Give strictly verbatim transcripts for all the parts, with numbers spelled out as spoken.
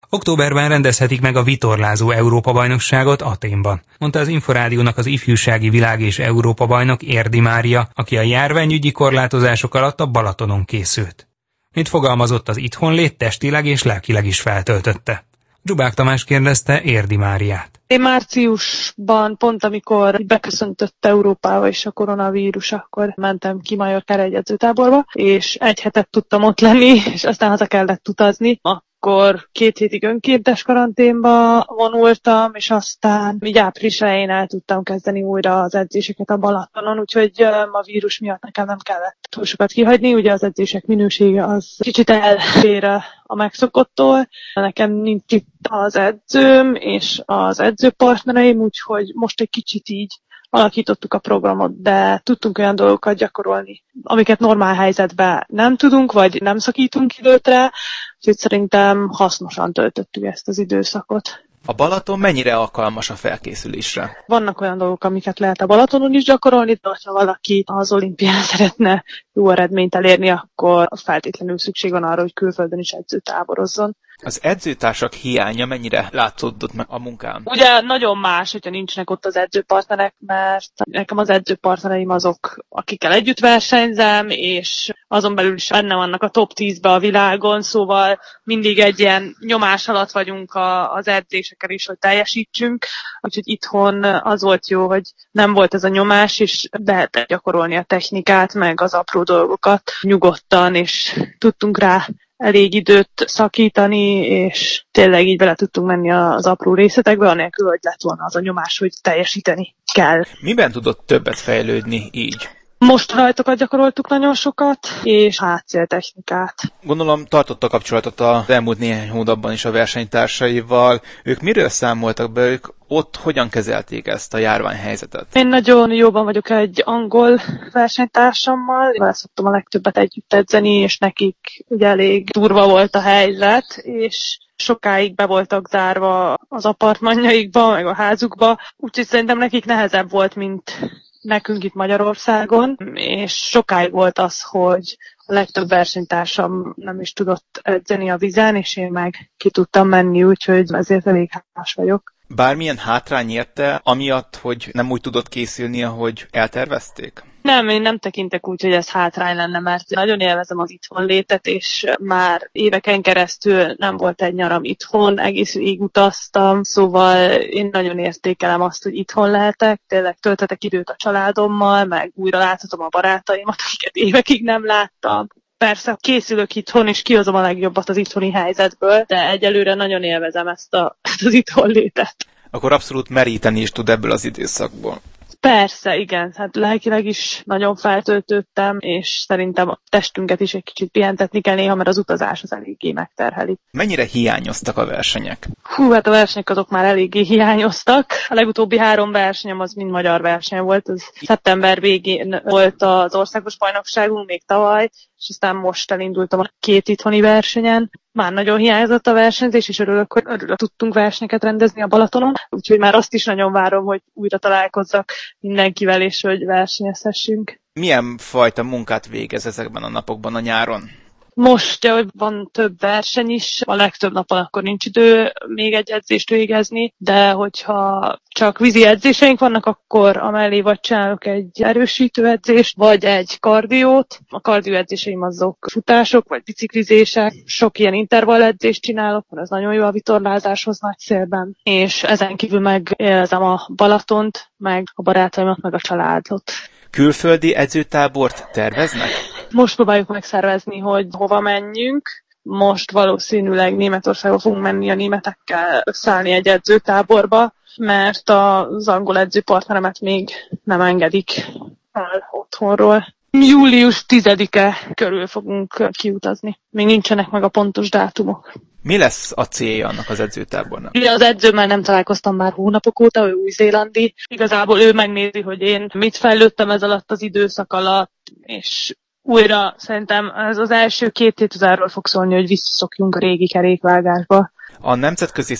Októberben rendezhetik meg a vitorlázó Európa-bajnokságot Athénban, mondta az Inforádiónak az ifjúsági világ- és Európa-bajnok Érdi Mária, aki a járványügyi korlátozások alatt a Balatonon készült. Mint fogalmazott, az itthonlét testileg és lelkileg is feltöltötte. Dzsubák Tamás kérdezte Érdi Máriát. Én márciusban, pont amikor beköszöntött Európába is a koronavírus, akkor mentem ki Majorkára egy edzőtáborba, és egy hetet tudtam ott lenni, és aztán haza kellett utazni. Akkor két hétig önkéntes karanténba vonultam, és aztán így április elején el tudtam kezdeni újra az edzéseket a Balatonon, úgyhogy a vírus miatt nekem nem kellett túl sokat kihagyni. Ugye az edzések minősége az kicsit eltér a megszokottól. Nekem nincs itt az edzőm és az edzőpartnereim, úgyhogy most egy kicsit így alakítottuk a programot, de tudtunk olyan dolgokat gyakorolni, amiket normál helyzetben nem tudunk, vagy nem szakítunk időt rá, úgyhogy szerintem hasznosan töltöttük ezt az időszakot. A Balaton mennyire alkalmas a felkészülésre? Vannak olyan dolgok, amiket lehet a Balatonon is gyakorolni, de ha valaki az olimpián szeretne jó eredményt elérni, akkor feltétlenül szükség van arra, hogy külföldön is edzőtáborozzon. Az edzőtársak hiánya mennyire látszódott meg a munkán? Ugye nagyon más, hogyha nincsenek ott az edzőpartnerek, mert nekem az edzőpartnereim azok, akikkel együtt versenyzem, és azon belül is benne vannak a top tízbe a világon, szóval mindig egy ilyen nyomás alatt vagyunk a, az edzéseken is, hogy teljesítsünk. Úgyhogy itthon az volt jó, hogy nem volt ez a nyomás, és lehetett gyakorolni a technikát, meg az apró dolgokat nyugodtan, és tudtunk rá elég időt szakítani, és tényleg így bele tudtunk menni az apró részletekbe, anélkül, hogy lett volna az a nyomás, hogy teljesíteni kell. Miben tudott többet fejlődni így? Most rajtokat gyakoroltuk nagyon sokat, és hátszéltechnikát. Gondolom tartotta kapcsolatot az elmúlt néhány hónapban is a versenytársaival. Ők miről számoltak be, ők ott hogyan kezelték ezt a járványhelyzetet? Én nagyon jóban vagyok egy angol versenytársammal, vele szoktam a legtöbbet együtt edzeni, és nekik ugye elég durva volt a helyzet, és sokáig be voltak zárva az apartmanjaikba, meg a házukba, úgyhogy szerintem nekik nehezebb volt, mint nekünk itt Magyarországon, és sokáig volt az, hogy a legtöbb versenytársam nem is tudott edzeni a vízen, és én meg ki tudtam menni, úgyhogy ezért elég hálás vagyok. Bármilyen hátrány érte, amiatt, hogy nem úgy tudott készülni, ahogy eltervezték? Nem, én nem tekintek úgy, hogy ez hátrány lenne, mert nagyon élvezem az itthon létet, és már éveken keresztül nem volt egy nyaram itthon, egész végig utaztam, szóval én nagyon értékelem azt, hogy itthon lehetek, tényleg töltetek időt a családommal, meg újra láthatom a barátaimat, akiket évekig nem láttam. Persze készülök itthon, és kihozom a legjobbat az itthoni helyzetből, de egyelőre nagyon élvezem ezt, a, ezt az itthon létet. Akkor abszolút meríteni is tud ebből az időszakból. Persze, igen. Hát lelkileg is nagyon feltöltöttem, és szerintem a testünket is egy kicsit pihentetni kell néha, mert az utazás az eléggé megterheli. Mennyire hiányoztak a versenyek? Hú, hát a versenyek azok már eléggé hiányoztak. A legutóbbi három versenyem az mind magyar verseny volt. Az szeptember végén volt az országos bajnokságunk, még tavaly, és aztán most elindultam a két itthoni versenyen. Már nagyon hiányzott a versenyzés, és örülök, hogy örülök, tudtunk versenyeket rendezni a Balatonon. Úgyhogy már azt is nagyon várom, hogy újra találkozzak mindenkivel, és hogy versenyezhessünk. Milyen fajta munkát végez ezekben a napokban a nyáron? Most, hogy van több verseny is, a legtöbb napon akkor nincs idő még egy edzést végezni, de hogyha csak vízi edzéseink vannak, akkor amellé vagy csinálok egy erősítő edzést, vagy egy kardiót. A kardió edzéseim azok futások, vagy biciklizések. Sok ilyen intervall edzést csinálok, mert ez nagyon jó a vitorlázáshoz nagy szélben. És ezen kívül meg élvezem a Balatont, meg a barátaimat, meg a családot. Külföldi edzőtábort terveznek? Most próbáljuk megszervezni, hogy hova menjünk. Most valószínűleg Németországba fogunk menni a németekkel összeállni egy edzőtáborba, mert az angol edzőpartneremet még nem engedik el otthonról. Július tizedike körül fogunk kiutazni. Még nincsenek meg a pontos dátumok. Mi lesz a célja annak az edzőtábornak? Ugye az edzőmmel nem találkoztam már hónapok óta, ő új-zélandi. Igazából ő megnézi, hogy én mit fejlődtem ez alatt az időszak alatt, és újra szerintem ez az első két hét arról fog szólni, hogy visszaszokjunk a régi kerékvágásba. A Nemzetközi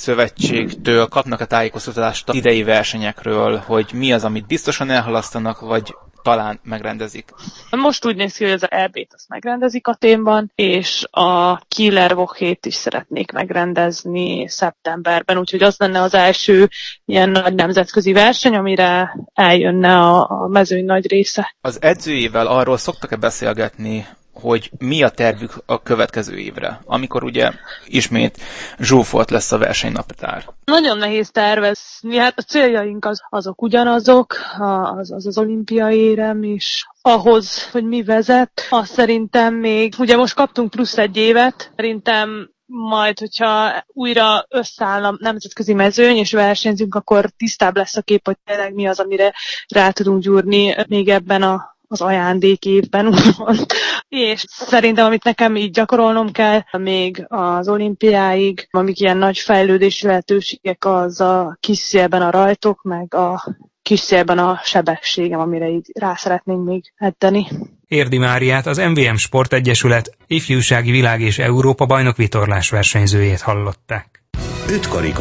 Szövetségtől kapnak a tájékoztatást az idei versenyekről, hogy mi az, amit biztosan elhalasztanak, vagy talán megrendezik. Most úgy néz ki, hogy az é bét azt megrendezik Athénban, és a Kieler Wochét is szeretnék megrendezni szeptemberben, úgyhogy az lenne az első ilyen nagy nemzetközi verseny, amire eljönne a, a mezőny nagy része. Az edzőjével arról szoktak-e beszélgetni, hogy mi a tervük a következő évre, amikor ugye ismét zsúfolt lesz a versenynaptár? Nagyon nehéz tervezni, hát a céljaink az, azok ugyanazok, az, az az olimpiai érem is. Ahhoz, hogy mi vezet, azt szerintem még, ugye most kaptunk plusz egy évet, szerintem majd, hogyha újra összeáll a nemzetközi mezőny, és versenyzünk, akkor tisztább lesz a kép, hogy tényleg mi az, amire rá tudunk gyúrni még ebben a az ajándék évben, úgymond. És szerintem, amit nekem így gyakorolnom kell, még az olimpiáig, amik ilyen nagy fejlődési lehetőségek, az a kis szélben a rajtok, meg a kis szélben a sebességem, amire így rá szeretnénk még edzeni. Érdi Máriát, az em vé em Sportegyesület ifjúsági világ- és Európa-bajnok vitorlás versenyzőjét hallották. Öt karika.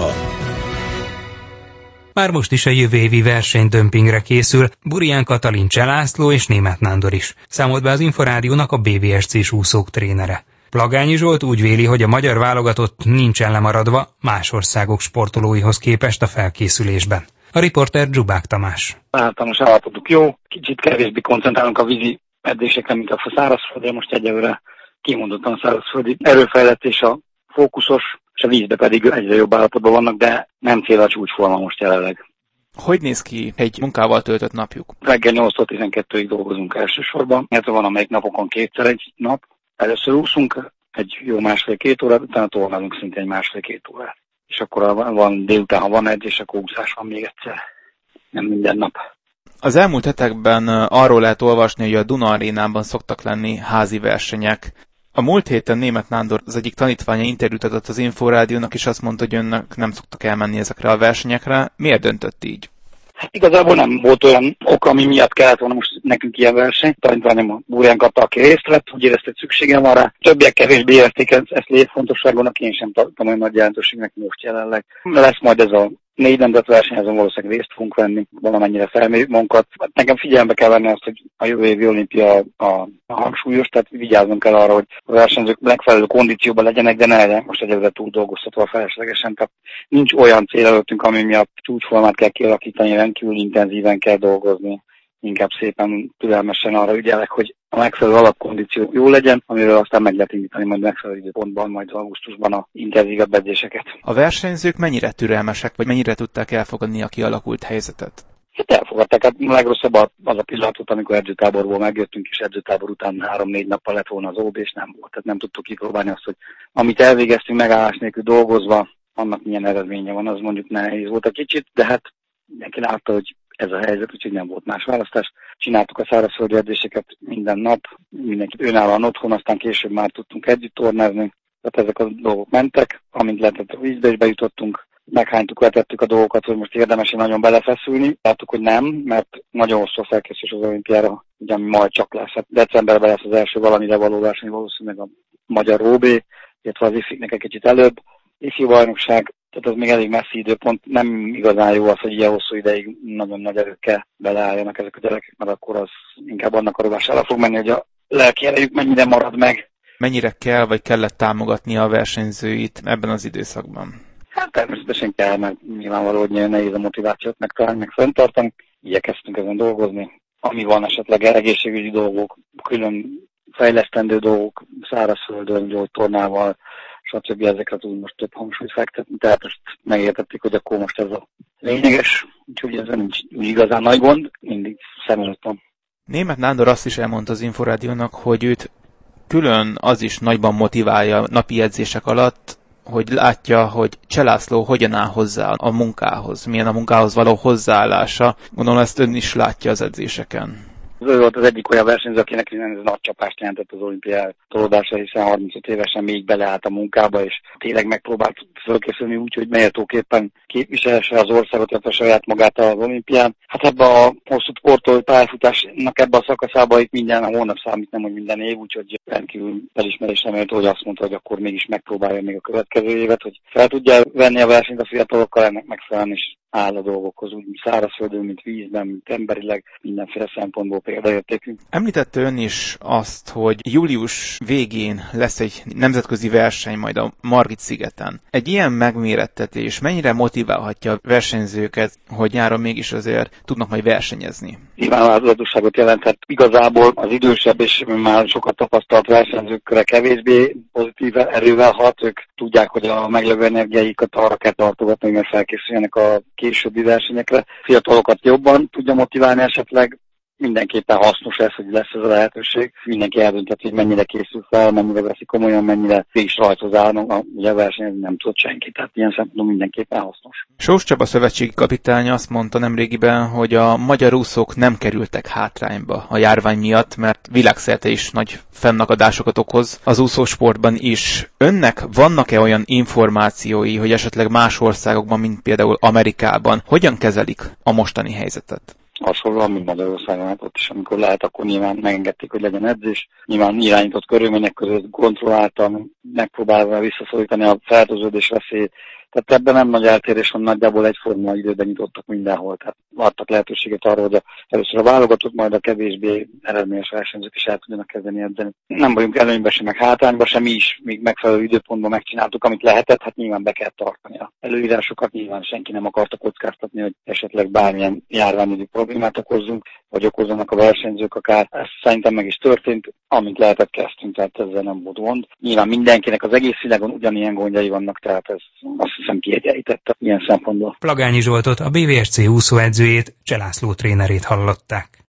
Már most is a jövő évi versenydömpingre készül Burján Katalin Cselászló és Németh Nándor is, számolt be az Inforádiónak a bé vé es cés úszók trénere. Plagányi Zsolt úgy véli, hogy a magyar válogatott nincsen lemaradva más országok sportolóihoz képest a felkészülésben. A riporter Dzsubák Tamás. Általános állapotuk jó, kicsit kevésbé koncentrálunk a vízi edzésekre, mint a szárazföldre, most egyelőre kimondottan a szárazföldi erőfejlesztés a fókuszos, és a vízbe pedig egyre jobb állapotban vannak, de nem cél a csúcsforma most jelenleg. Hogy néz ki egy munkával töltött napjuk? Reggel nyolctól tizenkettőig dolgozunk elsősorban, illetve van amelyik napokon kétszer egy nap. Először úszunk egy jó másfél-két órát, utána tornázunk szinte egy másfél-két órát. És akkor van délután, ha van edzés, akkor úszás van még egyszer. Nem minden nap. Az elmúlt hetekben arról lehet olvasni, hogy a Duna Arénában szoktak lenni házi versenyek. A múlt héten Németh Nándor, az egyik tanítványa interjút adott az Inforádiónak, és azt mondta, hogy önnek nem szoktak elmenni ezekre a versenyekre. Miért döntött így? Hát igazából nem volt olyan ok, ami miatt kellett volna most nekünk ilyen verseny. Tanítványom a Burján kapta, aki részt vett, hogy érezte, hogy szükségem van rá. Többiek kevésbé érezték ezt létfontosságonak, én sem tartom olyan nagy jelentőségnek most jelenleg. Lesz majd ez a négy nemzet verseny, azon valószínűleg részt fogunk venni, valamennyire felmérjük magunkat. Nekem figyelembe kell venni azt, hogy a jövő évi olimpia a hangsúlyos, tehát vigyázzunk kell arra, hogy a versenyzők megfelelő kondícióban legyenek, de ne legyen most egyébként túl dolgoztatva feleslegesen. Tehát nincs olyan cél előttünk, ami miatt csúcsformát kell kialakítani, rendkívül intenzíven kell dolgozni. Inkább szépen türelmesen arra ügyelek, hogy a megfelelő alapkondíció jó legyen, amiről aztán meg lehet indítani majd megfelelő időpontban, majd augusztusban a intenzívebb edzéseket. A versenyzők mennyire türelmesek, vagy mennyire tudták elfogadni a kialakult helyzetet? Hát elfogadták, hát a legrosszabb az a pillanatot, amikor edzőtáborból megjöttünk, és edzőtábor után három-négy nappal lett volna az ó bé, és nem volt. Tehát nem tudtuk kipróbálni azt, hogy amit elvégeztünk megállás nélkül dolgozva, annak milyen eredménye van, az mondjuk nehéz volt a kicsit, de hát mindenki látta, hogy ez a helyzet, úgyhogy nem volt más választás. Csináltuk a szárazföldi edzéseket minden nap, mindenki önállóan otthon, aztán később már tudtunk együtt tornázni. Tehát ezek a dolgok mentek, amint lehetett a vízbe is bejutottunk, meghánytuk, vetettük a dolgokat, hogy most érdemes nagyon belefeszülni. Láttuk, hogy nem, mert nagyon hosszú a felkészülés az olimpiára, ugye ami majd csak lesz. Hát decemberben lesz az első valamire való verseny, valószínűleg a magyar ó bé, illetve az ifiknek egy kicsit előbb. Ifjú bajnokság, tehát ez még elég messzi időpont, nem igazán jó az, hogy ilyen hosszú ideig nagyon nagy erőkkel beleálljanak ezek a gyerekek, mert akkor az inkább annak a rovására fog menni, hogy a lelki erejük mennyire marad meg. Mennyire kell, vagy kellett támogatni a versenyzőit ebben az időszakban? Hát természetesen kell, mert nyilvánvaló, hogy nagyon nehéz a motivációt megtalálni, meg fenntartani. Igyekeztünk ezen dolgozni. Ami van esetleg egészségügyi dolgok, külön fejlesztendő dolgok, szárazföldön, gyógytornával, stb. Ezekre tudunk most több hangsúlyt fektetni, tehát ezt megértettük, hogy akkor most ez a lényeges, úgyhogy ez nincs igazán nagy gond, mindig szem előtt van. Németh Nándor azt is elmondta az Inforádiónak, hogy őt külön az is nagyban motiválja napi edzések alatt, hogy látja, hogy Cselászló hogyan áll hozzá a munkához, milyen a munkához való hozzáállása. Gondolom ezt ön is látja az edzéseken. Ő volt az egyik olyan versenyző, akinek ez nagy csapást jelentett az olimpiá tolódása, hiszen harmincöt évesen még beleállt a munkába, és tényleg megpróbált fölkészülni úgy, hogy méltóképpen képviselhesse az országot, illetve saját magát az olimpián. Hát ebbe a hosszú sportoló pályafutásnak ebbe a szakaszába itt minden hónap számít, nem hogy minden év, úgyhogy rendkívül elismerésre méltó, hogy azt mondta, hogy akkor mégis megpróbálja még a következő évet, hogy fel tudja venni a versenyt a fiatalokkal, ennek megfelelően is áll a dolgokhoz, úgy szárazföldön, mint vízben, mint emberileg, mindenféle szempontból példaértékű. Említette ön is azt, hogy július végén lesz egy nemzetközi verseny majd a Margit-szigeten. Egy ilyen megmérettetés mennyire motiválhatja a versenyzőket, hogy nyáron mégis azért tudnak majd versenyezni? Nyilván változatosságot jelenthet. Igazából az idősebb és már sokat tapasztalt versenyzőkre kevésbé pozitív erővel hat. Ők tudják, hogy a meglevő energiáikat arra kell tartogatni, mert felkészüljenek a későbbi versenyekre. Fiatalokat jobban tudja motiválni esetleg. Mindenképpen hasznos ez, hogy lesz ez a lehetőség. Mindenki eldönthet, hogy mennyire készül fel, mennyire veszi komolyan, mennyire is rajthoz állnak. Ugye a verseny nem tudott senki, tehát ilyen szempontból mindenképpen hasznos. Sós Csaba szövetségi kapitány azt mondta nemrégiben, hogy a magyar úszók nem kerültek hátrányba a járvány miatt, mert világszerte is nagy fennakadásokat okoz az úszósportban is. Önnek vannak-e olyan információi, hogy esetleg más országokban, mint például Amerikában, hogyan kezelik a mostani helyzetet? Hasonlóan, mint Magyarországon, hát ott is, amikor lehet, akkor nyilván megengedték, hogy legyen edzés. Nyilván irányított körülmények között kontrolláltan megpróbálva visszaszorítani a fertőződés veszélyét. Tehát ebben nem nagy eltérés van, nagyjából egyforma időben nyitottak mindenhol. Tehát adtak lehetőséget arra, hogy a, először a válogatott, majd a kevésbé eredményes versenyzők is el tudjanak kezdeni edzeni. Nem vagyunk előnyben sem, meg hátrányban sem, mi is még megfelelő időpontban megcsináltuk, amit lehetett, hát nyilván be kell tartani a előírásokat, nyilván senki nem akarta kockáztatni, hogy esetleg bármilyen járványügyi problémát okozzunk, vagy okozzanak a versenyzők akár. Ez szerintem meg is történt, amint lehetett kezdtünk, tehát ezzel nem volt gond. Nyilván mindenkinek az egész világon ugyanilyen gondjai vannak, tehát ez azt hiszem kiegyenlítette ilyen szempontból. Plagányi Zsoltot, a bé vé es cé úszóedzőjét, Cselászló trénerét hallották.